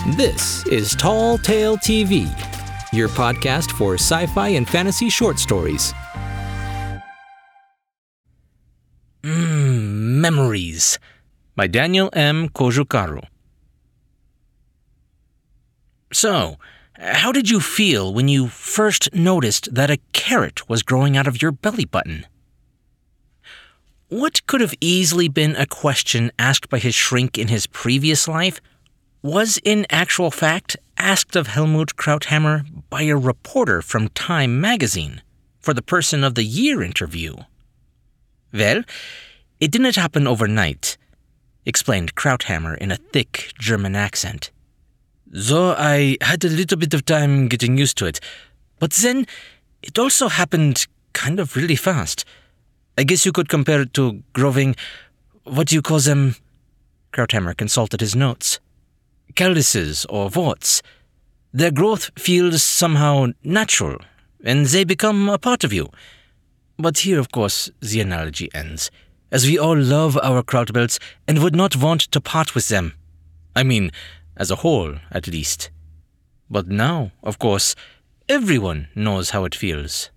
This is Tall Tale TV, your podcast for sci-fi and fantasy short stories. Memories by Daniel M. Kojukaru. So, how did you feel when you first noticed that a carrot was growing out of your belly button? What could have easily been a question asked by his shrink in his previous life was in actual fact asked of Helmut Krauthammer by a reporter from Time magazine for the Person of the Year interview. Well, it didn't happen overnight, explained Krauthammer in a thick German accent. So I had a little bit of time getting used to it, but then it also happened kind of really fast. I guess you could compare it to growing, what do you call them? Krauthammer consulted his notes. Calluses or warts. Their growth feels somehow natural, and they become a part of you. But here, of course, the analogy ends, as we all love our Krautbelts and would not want to part with them. I mean, as a whole, at least. But now, of course, everyone knows how it feels.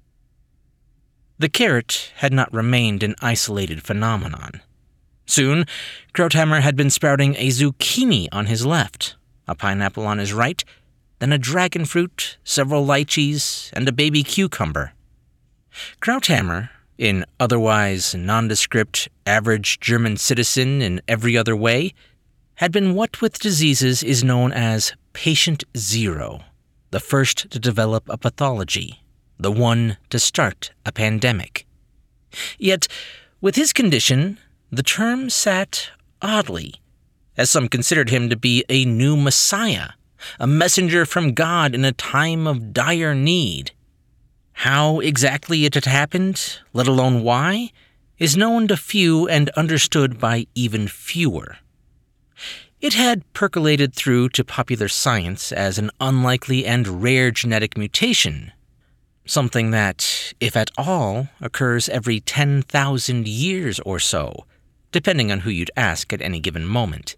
The carrot had not remained an isolated phenomenon. Soon, Krauthammer had been sprouting a zucchini on his left, a pineapple on his right, then a dragon fruit, several lychees, and a baby cucumber. Krauthammer, in otherwise nondescript, average German citizen in every other way, had been what with diseases is known as patient zero, the first to develop a pathology, the one to start a pandemic. Yet, with his condition, the term sat oddly, as some considered him to be a new messiah, a messenger from God in a time of dire need. How exactly it had happened, let alone why, is known to few and understood by even fewer. It had percolated through to popular science as an unlikely and rare genetic mutation, something that, if at all, occurs every 10,000 years or so, depending on who you'd ask at any given moment.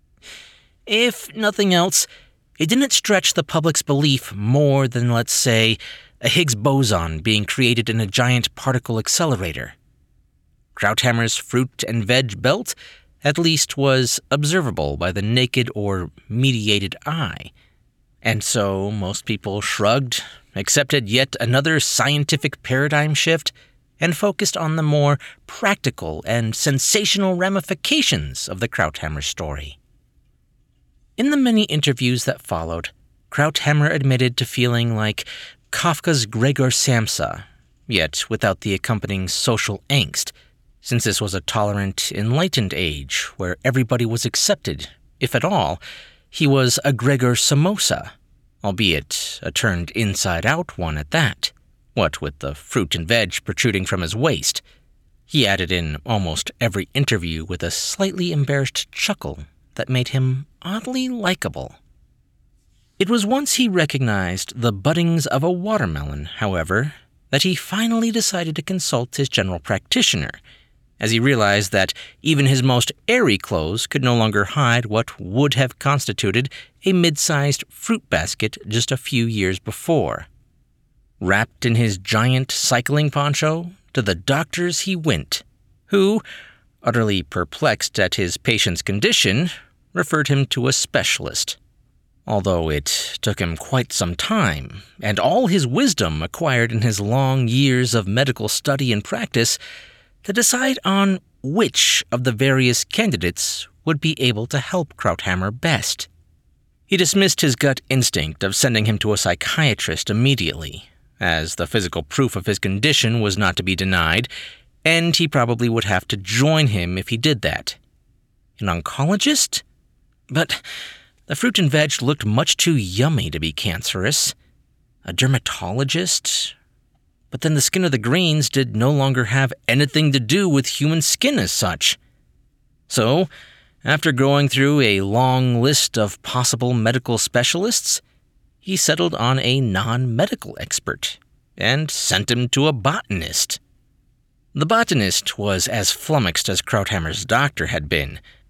If nothing else, it didn't stretch the public's belief more than, let's say, a Higgs boson being created in a giant particle accelerator. Krauthammer's fruit and veg belt, at least, was observable by the naked or mediated eye, and so most people shrugged, accepted yet another scientific paradigm shift, and focused on the more practical and sensational ramifications of the Krauthammer story. In the many interviews that followed, Krauthammer admitted to feeling like Kafka's Gregor Samsa, yet without the accompanying social angst, since this was a tolerant, enlightened age where everybody was accepted. If at all, he was a Gregor Samosa, albeit a turned inside-out one at that. What with the fruit and veg protruding from his waist. He added in almost every interview with a slightly embarrassed chuckle that made him oddly likable. It was once he recognized the buddings of a watermelon, however, that he finally decided to consult his general practitioner, as he realized that even his most airy clothes could no longer hide what would have constituted a mid-sized fruit basket just a few years before. Wrapped in his giant cycling poncho, to the doctors he went, who, utterly perplexed at his patient's condition, referred him to a specialist. Although it took him quite some time, and all his wisdom acquired in his long years of medical study and practice, to decide on which of the various candidates would be able to help Krauthammer best. He dismissed his gut instinct of sending him to a psychiatrist immediately, as the physical proof of his condition was not to be denied, and he probably would have to join him if he did that. An oncologist? But the fruit and veg looked much too yummy to be cancerous. A dermatologist? But then the skin of the greens did no longer have anything to do with human skin as such. So, after going through a long list of possible medical specialists, he settled on a non-medical expert and sent him to a botanist. The botanist was as flummoxed as Krauthammer's doctor had been,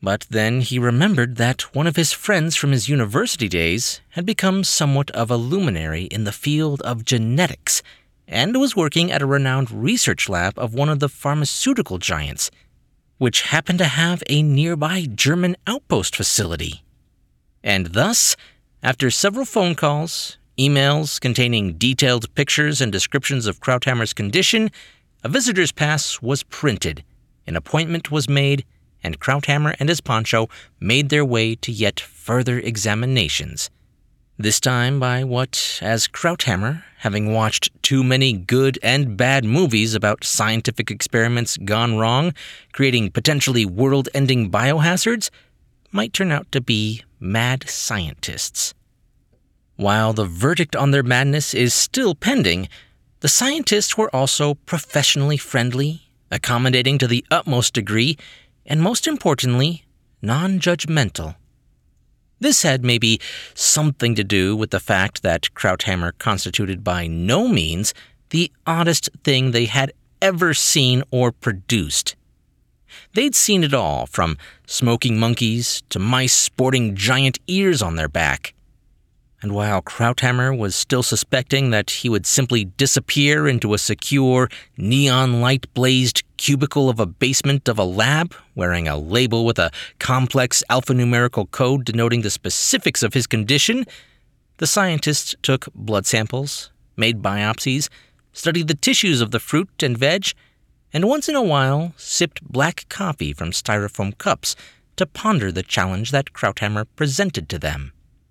But then he remembered that one of his friends from his university days had become somewhat of a luminary in the field of genetics and was working at a renowned research lab of one of the pharmaceutical giants, which happened to have a nearby German outpost facility. And thus, after several phone calls, emails containing detailed pictures and descriptions of Krauthammer's condition, a visitor's pass was printed, an appointment was made, and Krauthammer and his poncho made their way to yet further examinations. This time by what, as Krauthammer, having watched too many good and bad movies about scientific experiments gone wrong, creating potentially world-ending biohazards, might turn out to be mad scientists. While the verdict on their madness is still pending, the scientists were also professionally friendly, accommodating to the utmost degree, and most importantly, non-judgmental. This had maybe something to do with the fact that Krauthammer constituted by no means the oddest thing they had ever seen or produced. They'd seen it all, from smoking monkeys to mice sporting giant ears on their back. And while Krauthammer was still suspecting that he would simply disappear into a secure, neon light-blazed cubicle of a basement of a lab, wearing a label with a complex alphanumerical code denoting the specifics of his condition, the scientists took blood samples, made biopsies, studied the tissues of the fruit and veg, and once in a while sipped black coffee from styrofoam cups to ponder the challenge that Krauthammer presented to them.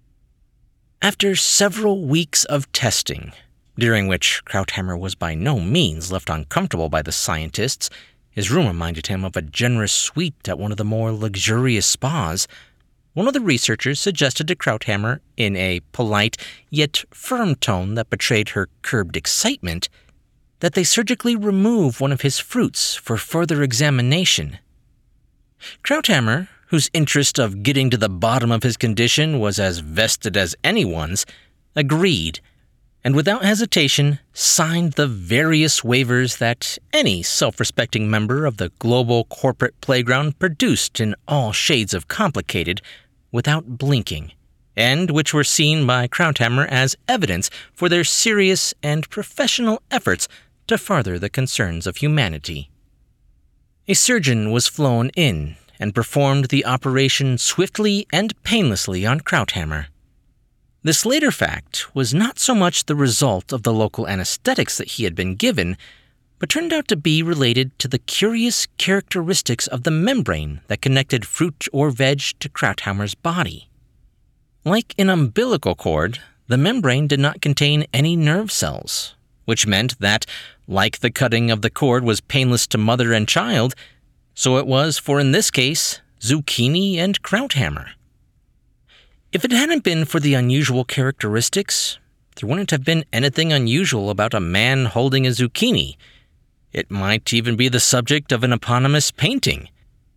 After several weeks of testing, during which Krauthammer was by no means left uncomfortable by the scientists, his room reminded him of a generous suite at one of the more luxurious spas, one of the researchers suggested to Krauthammer, in a polite yet firm tone that betrayed her curbed excitement, that they surgically remove one of his fruits for further examination. Krauthammer, whose interest of getting to the bottom of his condition was as vested as anyone's, agreed, and without hesitation signed the various waivers that any self-respecting member of the global corporate playground produced in all shades of complicated without blinking, and which were seen by Krauthammer as evidence for their serious and professional efforts to further the concerns of humanity. A surgeon was flown in and performed the operation swiftly and painlessly on Krauthammer. This later fact was not so much the result of the local anesthetics that he had been given, but turned out to be related to the curious characteristics of the membrane that connected fruit or veg to Krauthammer's body. Like an umbilical cord, the membrane did not contain any nerve cells, which meant that, like the cutting of the cord was painless to mother and child, so it was for, in this case, Zucchini and Krauthammer. If it hadn't been for the unusual characteristics, there wouldn't have been anything unusual about a man holding a zucchini. It might even be the subject of an eponymous painting.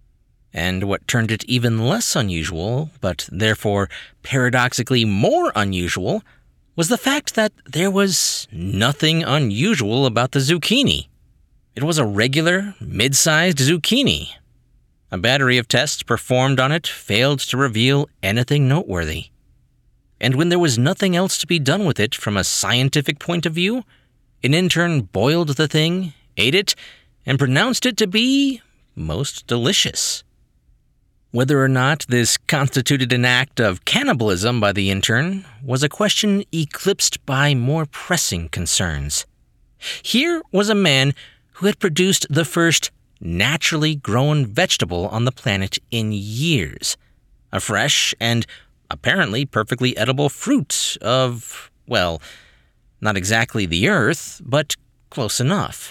And what turned it even less unusual, but therefore paradoxically more unusual, was the fact that there was nothing unusual about the zucchini. It was a regular, mid-sized zucchini. A battery of tests performed on it failed to reveal anything noteworthy. And when there was nothing else to be done with it from a scientific point of view, an intern boiled the thing, ate it, and pronounced it to be most delicious. Whether or not this constituted an act of cannibalism by the intern was a question eclipsed by more pressing concerns. Here was a man who had produced the first naturally grown vegetable on the planet in years, a fresh and apparently perfectly edible fruit of, well, not exactly the earth, but close enough.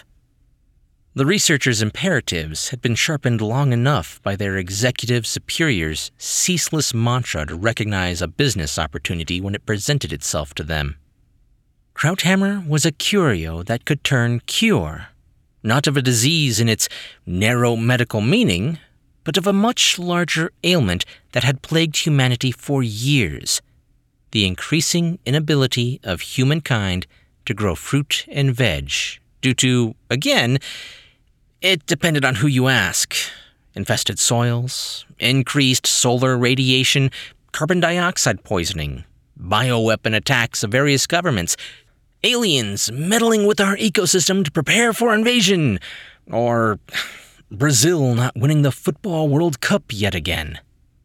The researchers' imperatives had been sharpened long enough by their executive superiors' ceaseless mantra to recognize a business opportunity when it presented itself to them. Krauthammer was a curio that could turn cure, not of a disease in its narrow medical meaning, but of a much larger ailment that had plagued humanity for years: the increasing inability of humankind to grow fruit and veg, due to, again, it depended on who you ask, infested soils, increased solar radiation, carbon dioxide poisoning, bioweapon attacks of various governments, aliens meddling with our ecosystem to prepare for invasion, or Brazil not winning the Football World Cup yet again.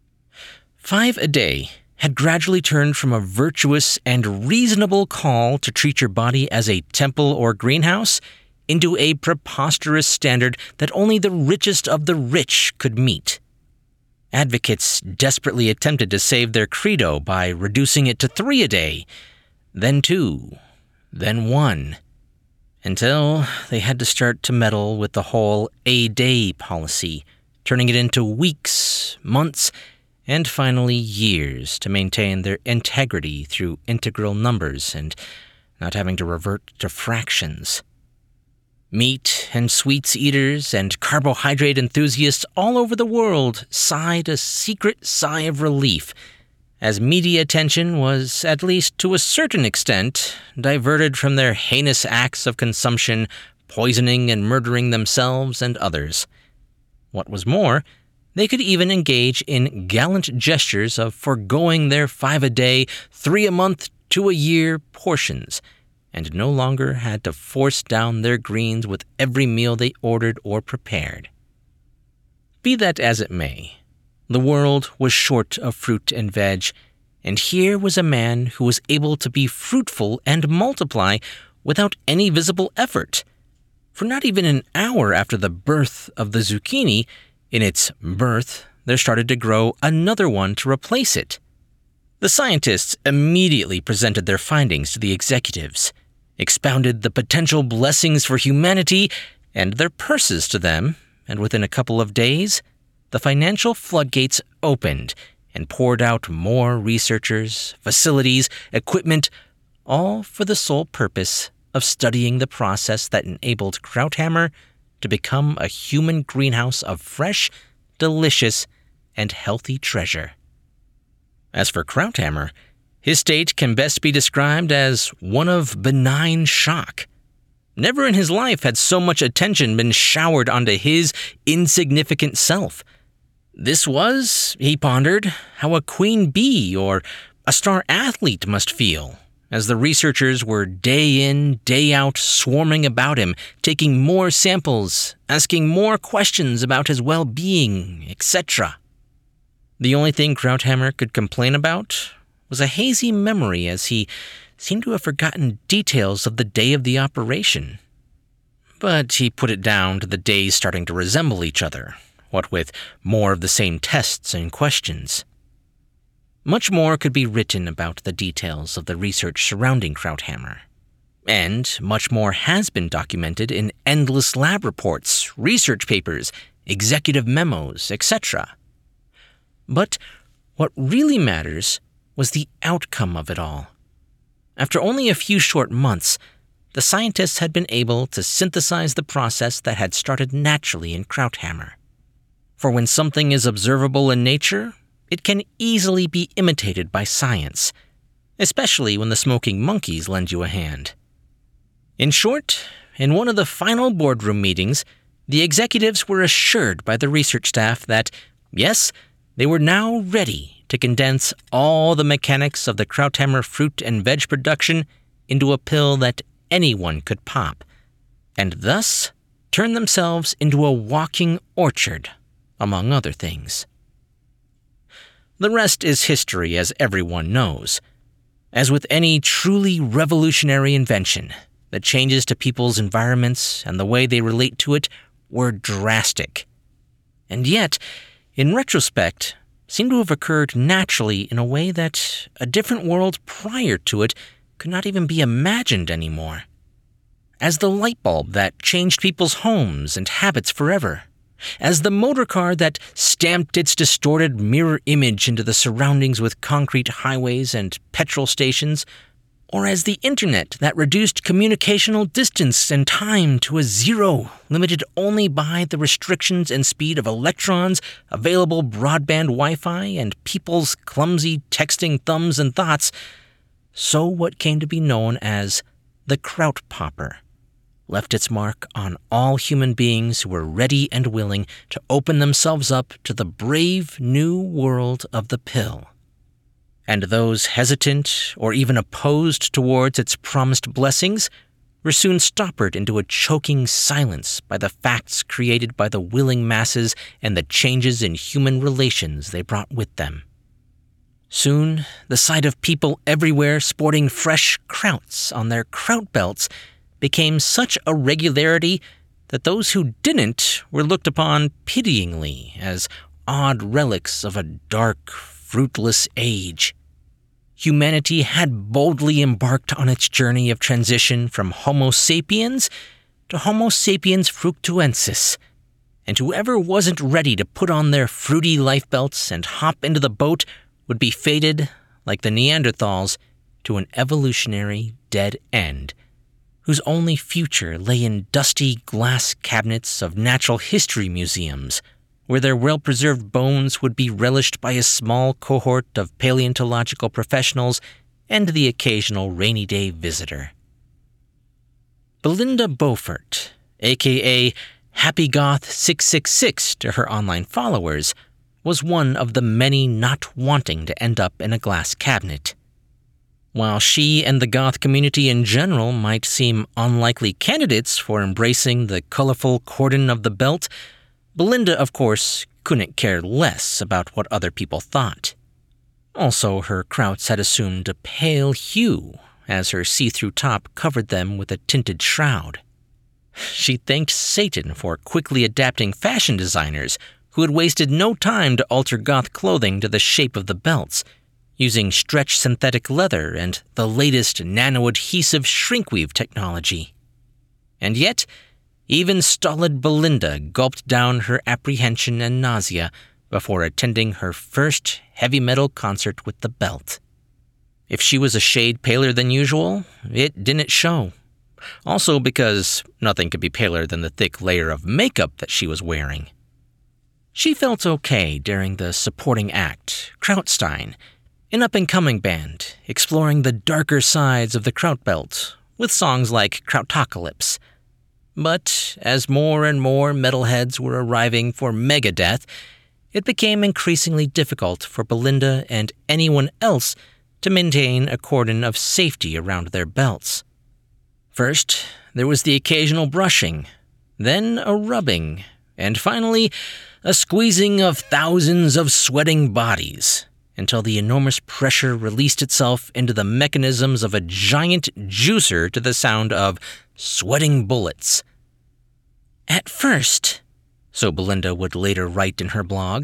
5 a day had gradually turned from a virtuous and reasonable call to treat your body as a temple or greenhouse into a preposterous standard that only the richest of the rich could meet. Advocates desperately attempted to save their credo by reducing it to 3 a day, then 2, then 1, until they had to start to meddle with the whole a-day policy, turning it into weeks, months, and finally years to maintain their integrity through integral numbers and not having to revert to fractions. Meat and sweets eaters and carbohydrate enthusiasts all over the world sighed a secret sigh of relief as media attention was, at least to a certain extent, diverted from their heinous acts of consumption, poisoning and murdering themselves and others. What was more, they could even engage in gallant gestures of foregoing their 5 a day, 3 a month, 2 a year portions, and no longer had to force down their greens with every meal they ordered or prepared. Be that as it may, the world was short of fruit and veg, and here was a man who was able to be fruitful and multiply without any visible effort. For not even an hour after the birth of the zucchini, in its birth, there started to grow another one to replace it. The scientists immediately presented their findings to the executives, expounded the potential blessings for humanity and their purses to them, and within a couple of days, the financial floodgates opened and poured out more researchers, facilities, equipment, all for the sole purpose of studying the process that enabled Krauthammer to become a human greenhouse of fresh, delicious, and healthy treasure. As for Krauthammer, his state can best be described as one of benign shock. Never in his life had so much attention been showered onto his insignificant self. This was, he pondered, how a queen bee or a star athlete must feel, as the researchers were day in, day out swarming about him, taking more samples, asking more questions about his well-being, etc. The only thing Krauthammer could complain about was a hazy memory, as he seemed to have forgotten details of the day of the operation. But he put it down to the days starting to resemble each other, what with more of the same tests and questions. Much more could be written about the details of the research surrounding Krauthammer, and much more has been documented in endless lab reports, research papers, executive memos, etc. But what really matters was the outcome of it all. After only a few short months, the scientists had been able to synthesize the process that had started naturally in Krauthammer. For when something is observable in nature, it can easily be imitated by science, especially when the smoking monkeys lend you a hand. In short, in one of the final boardroom meetings, the executives were assured by the research staff that, yes, they were now ready to condense all the mechanics of the Krauthammer fruit and veg production into a pill that anyone could pop, and thus turn themselves into a walking orchard, among other things. The rest is history, as everyone knows. As with any truly revolutionary invention, the changes to people's environments and the way they relate to it were drastic. And yet, in retrospect, seem to have occurred naturally in a way that a different world prior to it could not even be imagined anymore. As the light bulb that changed people's homes and habits forever, as the motorcar that stamped its distorted mirror image into the surroundings with concrete highways and petrol stations, or as the internet that reduced communicational distance and time to a zero, limited only by the restrictions and speed of electrons, available broadband Wi-Fi, and people's clumsy texting thumbs and thoughts, so what came to be known as the Kraut Popper, left its mark on all human beings who were ready and willing to open themselves up to the brave new world of the pill. And those hesitant or even opposed towards its promised blessings were soon stoppered into a choking silence by the facts created by the willing masses and the changes in human relations they brought with them. Soon, the sight of people everywhere sporting fresh krauts on their kraut belts became such a regularity that those who didn't were looked upon pityingly as odd relics of a dark, fruitless age. Humanity had boldly embarked on its journey of transition from Homo sapiens to Homo sapiens fructuensis, and whoever wasn't ready to put on their fruity life belts and hop into the boat would be fated, like the Neanderthals, to an evolutionary dead end, whose only future lay in dusty glass cabinets of natural history museums, where their well-preserved bones would be relished by a small cohort of paleontological professionals and the occasional rainy-day visitor. Belinda Beaufort, a.k.a. Happy Goth 666 to her online followers, was one of the many not wanting to end up in a glass cabinet. While she and the goth community in general might seem unlikely candidates for embracing the colorful cordon of the belt, Belinda, of course, couldn't care less about what other people thought. Also, her krauts had assumed a pale hue, as her see-through top covered them with a tinted shroud. She thanked Satan for quickly adapting fashion designers who had wasted no time to alter goth clothing to the shape of the belts, using stretch synthetic leather and the latest nano-adhesive shrinkweave technology. And yet, even stolid Belinda gulped down her apprehension and nausea before attending her first heavy metal concert with the belt. If she was a shade paler than usual, it didn't show. Also because nothing could be paler than the thick layer of makeup that she was wearing. She felt okay during the supporting act, Krautstein, an up-and-coming band exploring the darker sides of the kraut belt with songs like Krautocalypse. But as more and more metalheads were arriving for Megadeth, it became increasingly difficult for Belinda and anyone else to maintain a cordon of safety around their belts. First, there was the occasional brushing, then a rubbing, and finally, a squeezing of thousands of sweating bodies, until the enormous pressure released itself into the mechanisms of a giant juicer to the sound of sweating bullets. At first, so Belinda would later write in her blog,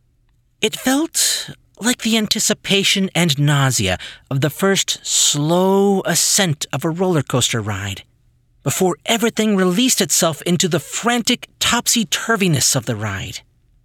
it felt like the anticipation and nausea of the first slow ascent of a roller coaster ride, before everything released itself into the frantic topsy-turviness of the ride.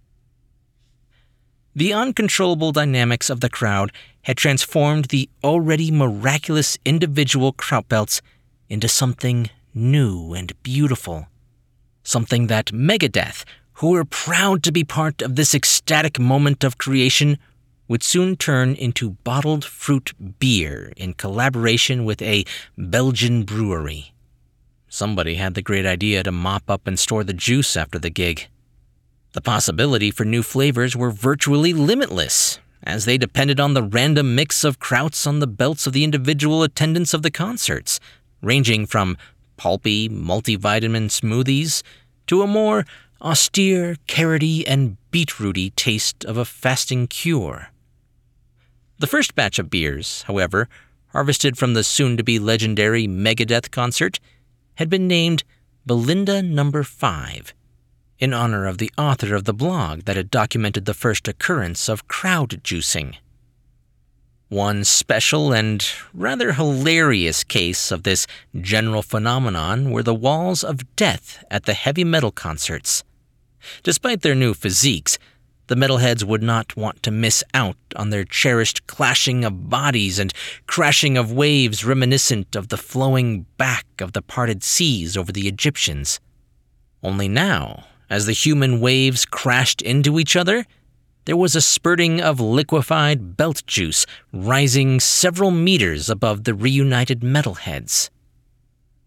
The uncontrollable dynamics of the crowd had transformed the already miraculous individual kraut belts into something new and beautiful. Something that Megadeth, who were proud to be part of this ecstatic moment of creation, would soon turn into bottled fruit beer in collaboration with a Belgian brewery. Somebody had the great idea to mop up and store the juice after the gig. The possibility for new flavors were virtually limitless, as they depended on the random mix of krauts on the belts of the individual attendants of the concerts, ranging from pulpy, multivitamin smoothies to a more austere, carroty, and beetrooty taste of a fasting cure. The first batch of beers, however, harvested from the soon-to-be legendary Megadeth concert, had been named Belinda No. 5, in honor of the author of the blog that had documented the first occurrence of crowd juicing. One special and rather hilarious case of this general phenomenon were the walls of death at the heavy metal concerts. Despite their new physiques, the metalheads would not want to miss out on their cherished clashing of bodies and crashing of waves reminiscent of the flowing back of the parted seas over the Egyptians. Only now, as the human waves crashed into each other, there was a spurting of liquefied belt juice rising several meters above the reunited metalheads.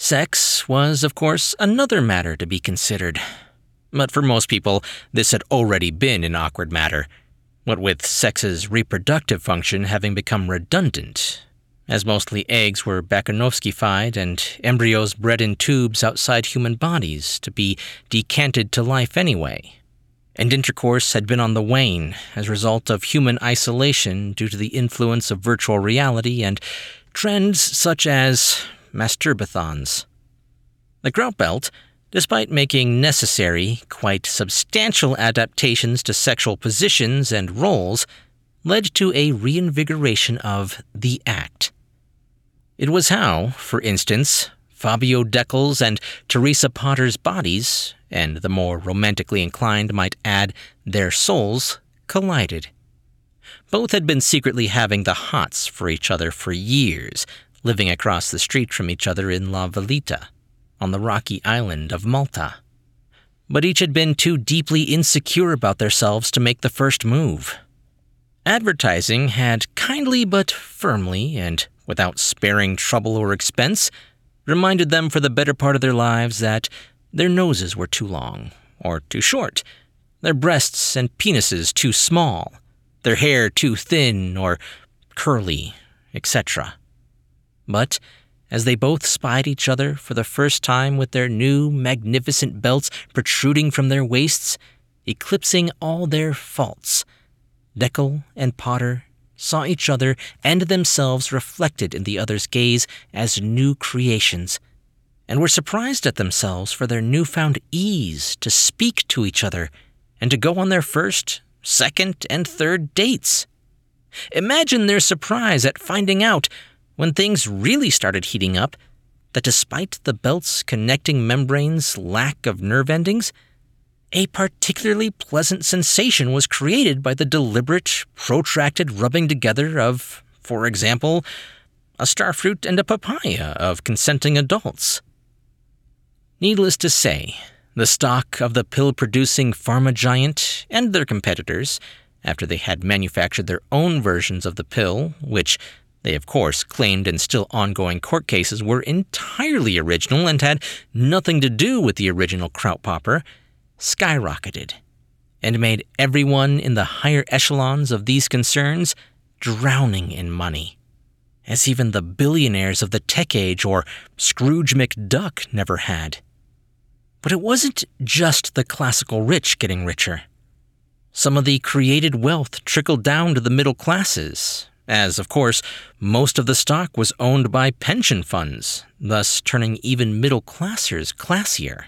Sex was, of course, another matter to be considered. But for most people, this had already been an awkward matter, what with sex's reproductive function having become redundant, as mostly eggs were Bakanovsky-fied and embryos bred in tubes outside human bodies to be decanted to life anyway. And intercourse had been on the wane as a result of human isolation due to the influence of virtual reality and trends such as masturbathons. The Kraut Belt, despite making necessary, quite substantial adaptations to sexual positions and roles, led to a reinvigoration of the act. It was how, for instance, Fabio Deckel's and Teresa Potter's bodies, and the more romantically inclined might add their souls, collided. Both had been secretly having the hots for each other for years, living across the street from each other in La Villita, on the rocky island of Malta. But each had been too deeply insecure about themselves to make the first move. Advertising had kindly but firmly, and without sparing trouble or expense, reminded them for the better part of their lives that their noses were too long, or too short, their breasts and penises too small, their hair too thin or curly, etc. But as they both spied each other for the first time with their new magnificent belts protruding from their waists, eclipsing all their faults, Deckel and Potter saw each other and themselves reflected in the other's gaze as new creations, and were surprised at themselves for their newfound ease to speak to each other and to go on their first, second, and third dates. Imagine their surprise at finding out, when things really started heating up, that despite the belt's connecting membrane's lack of nerve endings, a particularly pleasant sensation was created by the deliberate, protracted rubbing together of, for example, a starfruit and a papaya of consenting adults. Needless to say, the stock of the pill-producing pharma giant and their competitors, after they had manufactured their own versions of the pill, which they, of course, claimed in still ongoing court cases were entirely original and had nothing to do with the original Kraut Popper, skyrocketed, and made everyone in the higher echelons of these concerns drowning in money, as even the billionaires of the tech age or Scrooge McDuck never had. But it wasn't just the classical rich getting richer. Some of the created wealth trickled down to the middle classes, as, of course, most of the stock was owned by pension funds, thus turning even middle-classers classier.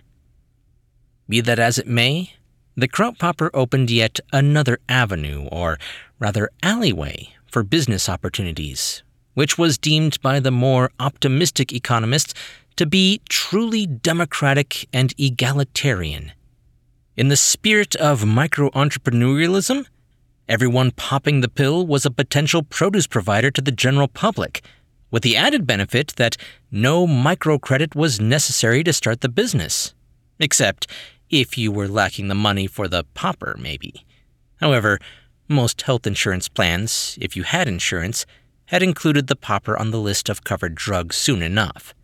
Be that as it may, the Kraut Popper opened yet another avenue, or rather alleyway, for business opportunities, which was deemed by the more optimistic economists to be truly democratic and egalitarian. In the spirit of micro-entrepreneurialism, everyone popping the pill was a potential produce provider to the general public, with the added benefit that no microcredit was necessary to start the business. Except if you were lacking the money for the popper, maybe. However, most health insurance plans, if you had insurance, had included the popper on the list of covered drugs soon enough.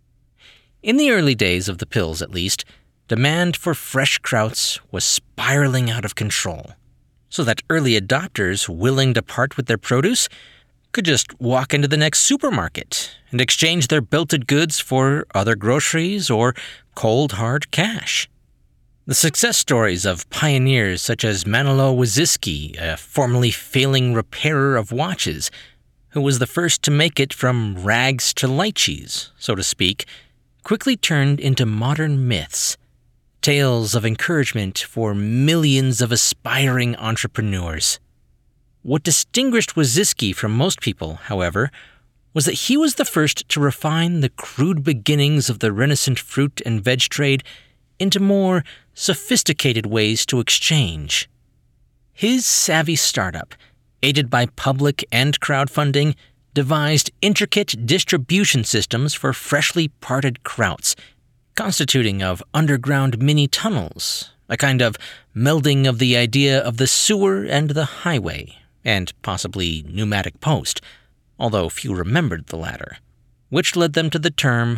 In the early days of the pills, at least, demand for fresh krauts was spiraling out of control, so that early adopters willing to part with their produce could just walk into the next supermarket and exchange their belted goods for other groceries or cold, hard cash. The success stories of pioneers such as Manolo Wyszycki, a formerly failing repairer of watches, who was the first to make it from rags to lychees, so to speak, quickly turned into modern myths, tales of encouragement for millions of aspiring entrepreneurs. What distinguished Wyszycki from most people, however, was that he was the first to refine the crude beginnings of the renascent fruit and veg trade into more sophisticated ways to exchange. His savvy startup, aided by public and crowdfunding, devised intricate distribution systems for freshly parted krauts, constituting of underground mini-tunnels, a kind of melding of the idea of the sewer and the highway, and possibly pneumatic post, although few remembered the latter, which led them to the term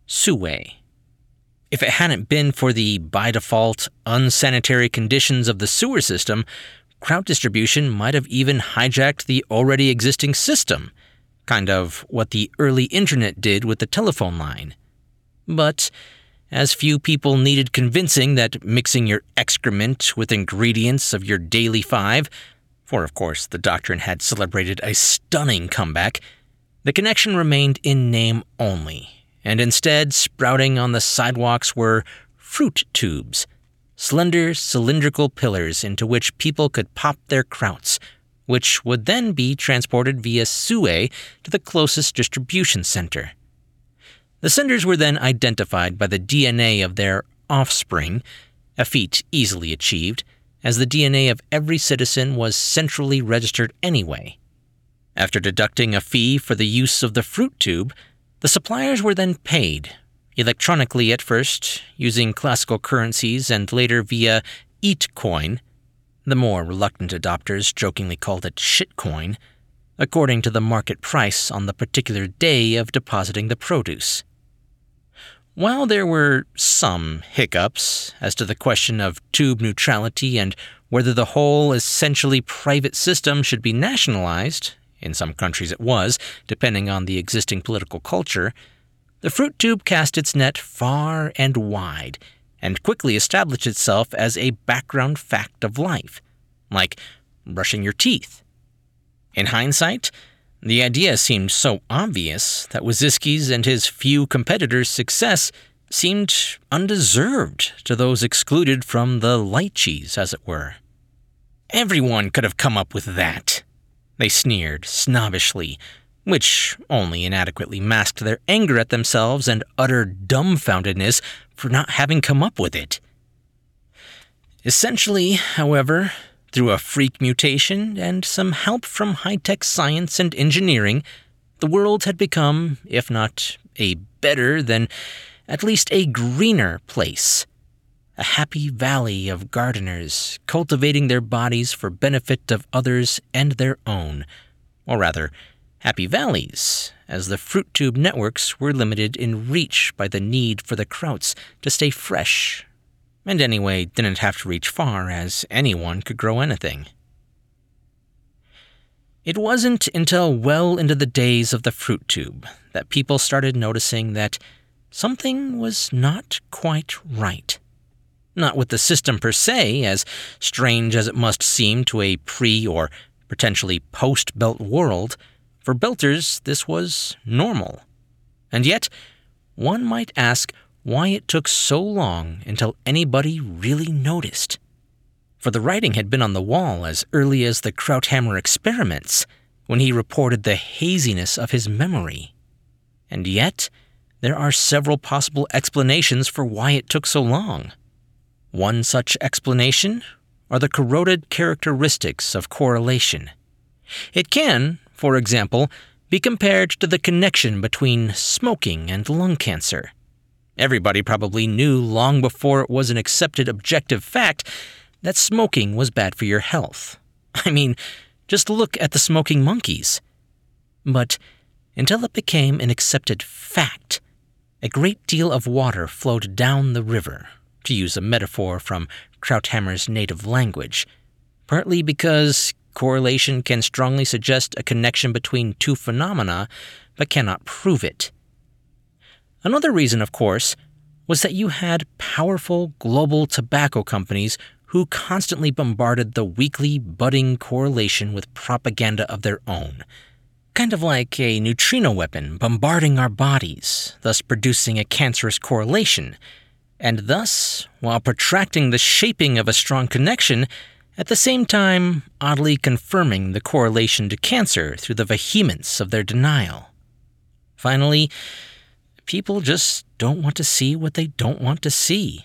Sue. If it hadn't been for the, by default, unsanitary conditions of the sewer system, Kraut distribution might have even hijacked the already existing system, kind of what the early internet did with the telephone line. But as few people needed convincing that mixing your excrement with ingredients of your daily five, for of course the doctrine had celebrated a stunning comeback, the connection remained in name only, and instead sprouting on the sidewalks were fruit tubes, slender cylindrical pillars into which people could pop their krauts, which would then be transported via Sue to the closest distribution center. The senders were then identified by the DNA of their offspring, a feat easily achieved, as the DNA of every citizen was centrally registered anyway. After deducting a fee for the use of the fruit tube, the suppliers were then paid, electronically at first, using classical currencies and later via EatCoin. The more reluctant adopters jokingly called it shitcoin, according to the market price on the particular day of depositing the produce. While there were some hiccups as to the question of tube neutrality and whether the whole essentially private system should be nationalized, in some countries it was, depending on the existing political culture, the fruit tube cast its net far and wide and quickly established itself as a background fact of life, like brushing your teeth. In hindsight, the idea seemed so obvious that Wyszynski's and his few competitors' success seemed undeserved to those excluded from the light cheese, as it were. Everyone could have come up with that, they sneered snobbishly, which only inadequately masked their anger at themselves and utter dumbfoundedness for not having come up with it. Essentially, however, through a freak mutation and some help from high-tech science and engineering, the world had become, if not a better, then at least a greener place. A happy valley of gardeners cultivating their bodies for benefit of others and their own. Or rather, happy valleys, as the fruit tube networks were limited in reach by the need for the krauts to stay fresh, and anyway didn't have to reach far as anyone could grow anything. It wasn't until well into the days of the fruit tube that people started noticing that something was not quite right. Not with the system per se, as strange as it must seem to a pre- or potentially post-Belt world. For Belters, this was normal. And yet, one might ask why it took so long until anybody really noticed. For the writing had been on the wall as early as the Krauthammer experiments, when he reported the haziness of his memory. And yet, there are several possible explanations for why it took so long. One such explanation are the corroded characteristics of correlation. It can, for example, be compared to the connection between smoking and lung cancer. Everybody probably knew long before it was an accepted objective fact that smoking was bad for your health. I mean, just look at the smoking monkeys. But until it became an accepted fact, a great deal of water flowed down the river, to use a metaphor from Krauthammer's native language, partly because correlation can strongly suggest a connection between two phenomena, but cannot prove it. Another reason, of course, was that you had powerful global tobacco companies who constantly bombarded the weekly budding correlation with propaganda of their own, kind of like a neutrino weapon bombarding our bodies, thus producing a cancerous correlation, and thus, while protracting the shaping of a strong connection, at the same time oddly confirming the correlation to cancer through the vehemence of their denial. Finally, people just don't want to see what they don't want to see.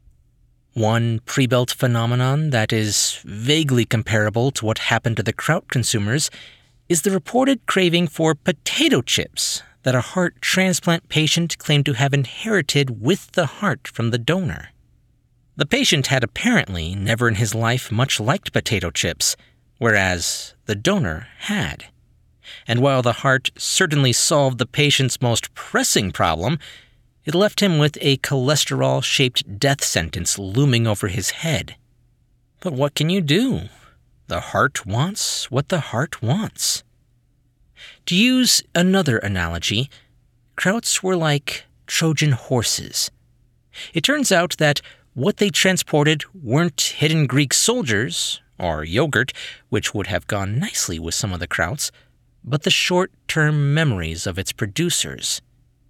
One pre-Belt phenomenon that is vaguely comparable to what happened to the Kraut consumers is the reported craving for potato chips that a heart transplant patient claimed to have inherited with the heart from the donor. The patient had apparently never in his life much liked potato chips, whereas the donor had. And while the heart certainly solved the patient's most pressing problem, It left him with a cholesterol-shaped death sentence looming over his head. But what can you do? The heart wants what the heart wants. To use another analogy, Krauts were like Trojan horses. It turns out that what they transported weren't hidden Greek soldiers, or yogurt, which would have gone nicely with some of the Krauts, but the short-term memories of its producers.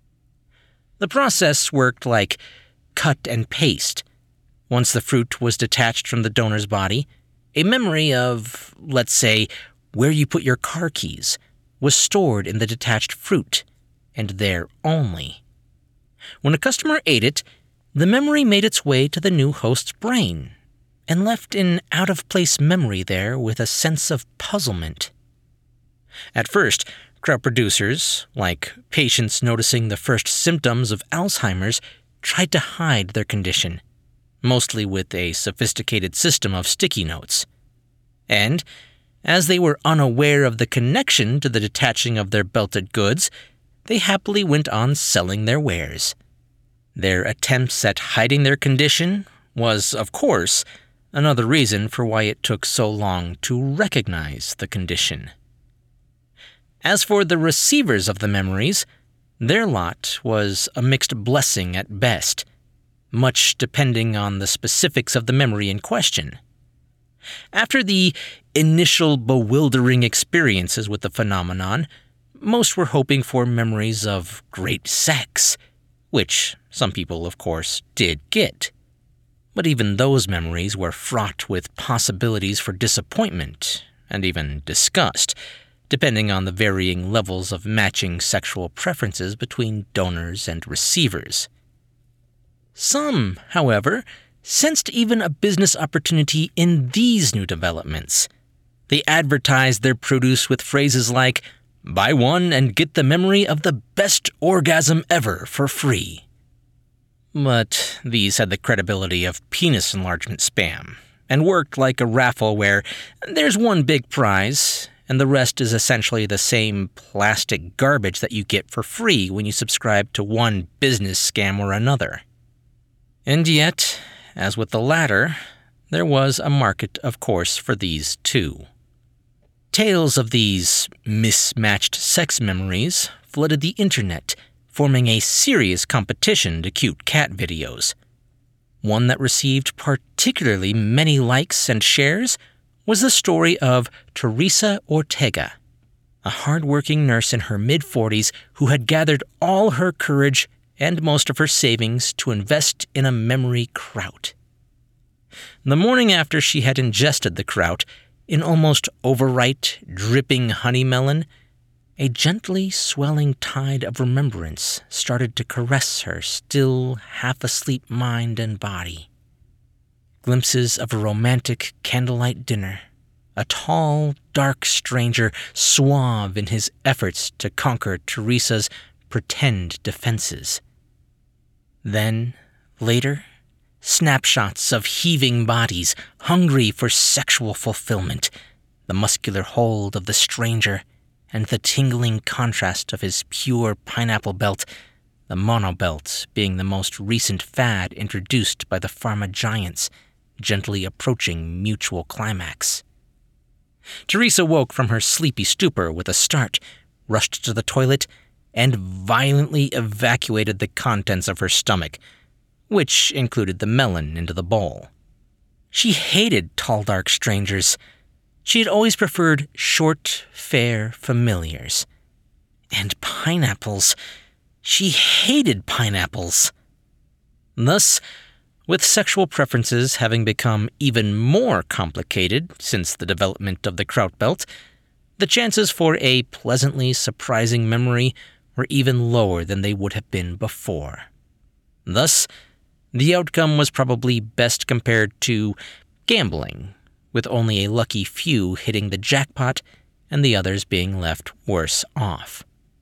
The process worked like cut and paste. Once the fruit was detached from the donor's body, a memory of, let's say, where you put your car keys was stored in the detached fruit, and there only. When a customer ate it, the memory made its way to the new host's brain and left an out-of-place memory there with a sense of puzzlement. At first, Kraut producers, like patients noticing the first symptoms of Alzheimer's, tried to hide their condition, mostly with a sophisticated system of sticky notes. And, as they were unaware of the connection to the detaching of their belted goods, they happily went on selling their wares. Their attempts at hiding their condition was, of course, another reason for why it took so long to recognize the condition. As for the receivers of the memories, their lot was a mixed blessing at best, much depending on the specifics of the memory in question. After the initial bewildering experiences with the phenomenon, most were hoping for memories of great sex, which some people, of course, did get. But even those memories were fraught with possibilities for disappointment and even disgust, depending on the varying levels of matching sexual preferences between donors and receivers. Some, however, sensed even a business opportunity in these new developments. They advertised their produce with phrases like, "Buy one and get the memory of the best orgasm ever for free." But these had the credibility of penis enlargement spam, and worked like a raffle where there's one big prize, and the rest is essentially the same plastic garbage that you get for free when you subscribe to one business scam or another. And yet, as with the latter, there was a market, of course, for these too. Tales of these mismatched sex memories flooded the internet, forming a serious competition to cute cat videos. One that received particularly many likes and shares was the story of Teresa Ortega, a hard-working nurse in her mid-40s who had gathered all her courage and most of her savings to invest in a memory kraut. The morning after she had ingested the kraut, in almost overripe, dripping honey melon, a gently swelling tide of remembrance started to caress her still half-asleep mind and body. Glimpses of a romantic candlelight dinner, a tall, dark stranger suave in his efforts to conquer Teresa's pretend defenses. Then, later, snapshots of heaving bodies, hungry for sexual fulfillment, the muscular hold of the stranger, and the tingling contrast of his pure pineapple belt, the monobelt being the most recent fad introduced by the pharma giants, gently approaching mutual climax. Teresa woke from her sleepy stupor with a start, rushed to the toilet, and violently evacuated the contents of her stomach, which included the melon into the bowl. She hated tall, dark strangers. She had always preferred short, fair familiars. And pineapples. She hated pineapples. Thus, with sexual preferences having become even more complicated since the development of the kraut belt, the chances for a pleasantly surprising memory were even lower than they would have been before. Thus, the outcome was probably best compared to gambling, with only a lucky few hitting the jackpot and the others being left worse off.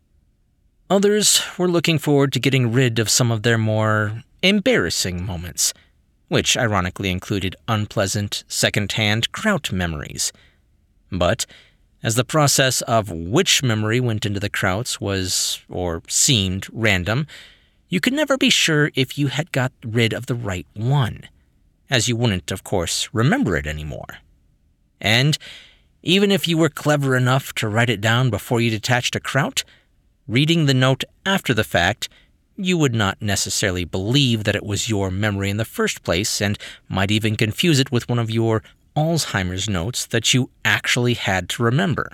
Others were looking forward to getting rid of some of their more embarrassing moments, which ironically included unpleasant, second-hand kraut memories. But as the process of which memory went into the krauts was, or seemed, random, you could never be sure if you had got rid of the right one, as you wouldn't, of course, remember it anymore. And even if you were clever enough to write it down before you detached a kraut, reading the note after the fact, you would not necessarily believe that it was your memory in the first place and might even confuse it with one of your Alzheimer's notes that you actually had to remember.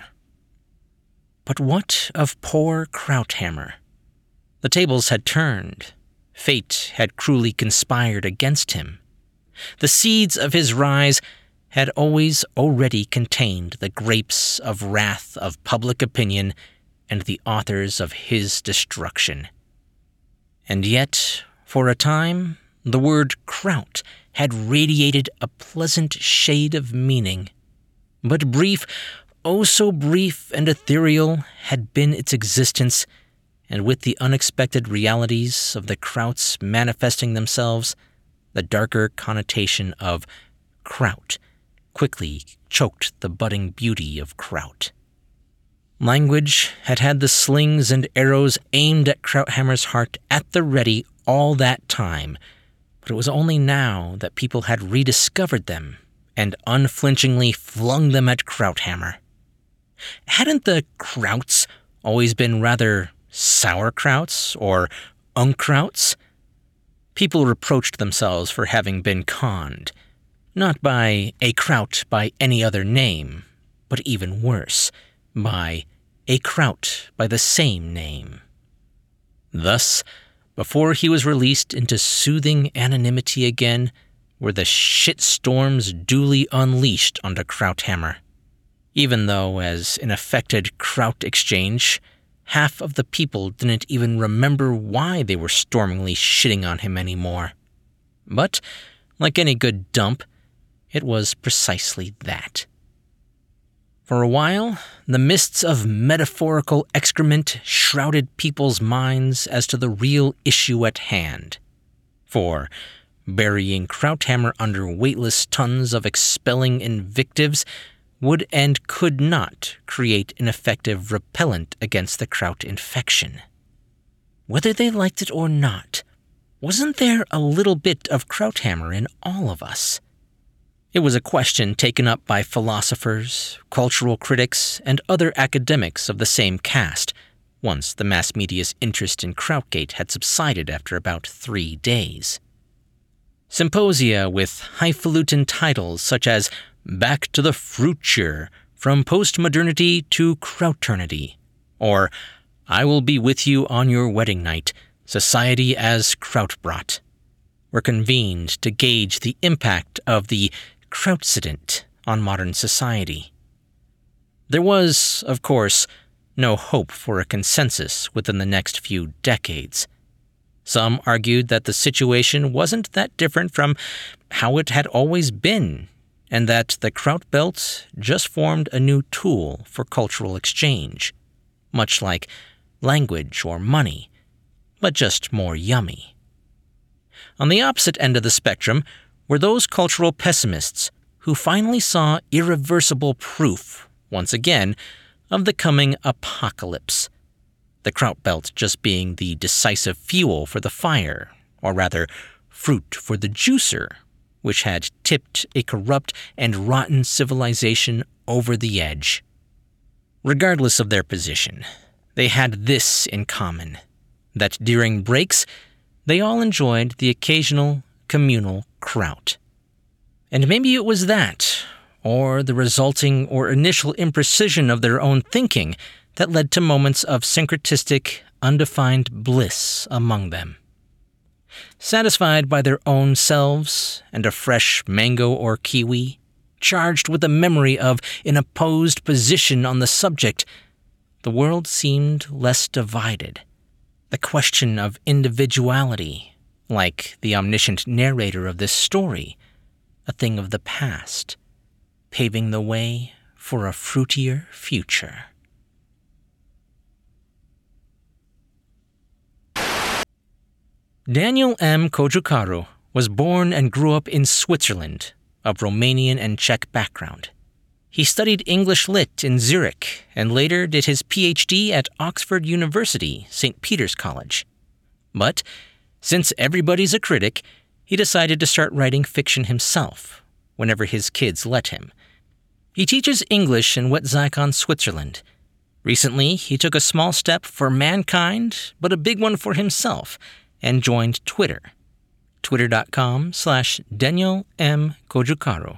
But what of poor Krauthammer? The tables had turned. Fate had cruelly conspired against him. The seeds of his rise had already contained the grapes of wrath of public opinion and the authors of his destruction. And yet, for a time, the word kraut had radiated a pleasant shade of meaning. But brief, oh so brief and ethereal had been its existence, and with the unexpected realities of the krauts manifesting themselves, the darker connotation of kraut quickly choked the budding beauty of kraut. Language had had the slings and arrows aimed at Krauthammer's heart at the ready all that time, but it was only now that people had rediscovered them and unflinchingly flung them at Krauthammer. Hadn't the krauts always been rather sauerkrauts or unkrauts? People reproached themselves for having been conned, not by a kraut by any other name, but even worse, by a kraut by the same name. Thus, before he was released into soothing anonymity again, were the shitstorms duly unleashed onto Krauthammer. Even though, as an affected kraut exchange, half of the people didn't even remember why they were stormingly shitting on him anymore. But, like any good dump, it was precisely that. For a while, the mists of metaphorical excrement shrouded people's minds as to the real issue at hand. For, burying Krauthammer under weightless tons of expelling invectives would and could not create an effective repellent against the kraut infection. Whether they liked it or not, wasn't there a little bit of Krauthammer in all of us? It was a question taken up by philosophers, cultural critics, and other academics of the same caste, once the mass media's interest in Krautgate had subsided after about 3 days. Symposia with highfalutin titles such as Back to the Future, From Postmodernity to Krauternity, or I Will Be With You on Your Wedding Night, Society as Krautbrat, were convened to gauge the impact of the Krautcident on modern society. There was, of course, no hope for a consensus within the next few decades. Some argued that the situation wasn't that different from how it had always been, and that the Kraut Belt just formed a new tool for cultural exchange, much like language or money, but just more yummy. On the opposite end of the spectrum were those cultural pessimists who finally saw irreversible proof, once again, of the coming apocalypse, the Kraut Belt just being the decisive fuel for the fire, or rather, fruit for the juicer, which had tipped a corrupt and rotten civilization over the edge. Regardless of their position, they had this in common, that during breaks, they all enjoyed the occasional communal kraut. And maybe it was that, or the resulting or initial imprecision of their own thinking, that led to moments of syncretistic, undefined bliss among them. Satisfied by their own selves and a fresh mango or kiwi, charged with the memory of an opposed position on the subject, the world seemed less divided. The question of individuality, like the omniscient narrator of this story, a thing of the past, paving the way for a fruitier future. Daniel M. Cojocaru was born and grew up in Switzerland, of Romanian and Czech background. He studied English Lit in Zurich and later did his PhD at Oxford University, St. Peter's College. But since everybody's a critic, he decided to start writing fiction himself, whenever his kids let him. He teaches English in Wetzikon, Switzerland. Recently, he took a small step for mankind, but a big one for himself, and joined Twitter. Twitter.com/Daniel M. Kojukaro.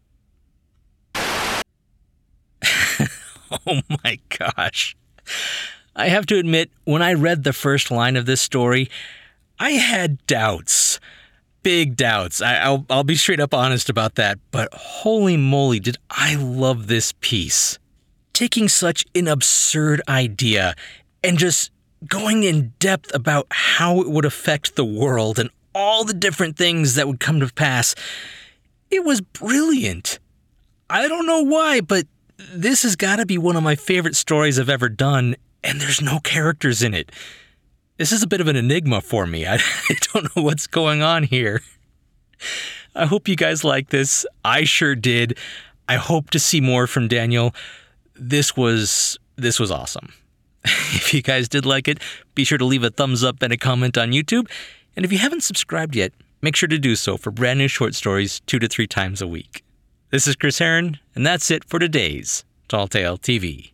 Oh my gosh. I have to admit, when I read the first line of this story, I had doubts. Big doubts. I'll be straight up honest about that, but holy moly, did I love this piece. Taking such an absurd idea and just going in depth about how it would affect the world and all the different things that would come to pass, it was brilliant. I don't know why, but this has got to be one of my favorite stories I've ever done, and there's no characters in it. This is a bit of an enigma for me. I don't know what's going on here. I hope you guys like this. I sure did. I hope to see more from Daniel. This was awesome. If you guys did like it, be sure to leave a thumbs up and a comment on YouTube. And if you haven't subscribed yet, make sure to do so for brand new short stories 2 to 3 times a week. This is Chris Herron, and that's it for today's Tall Tale TV.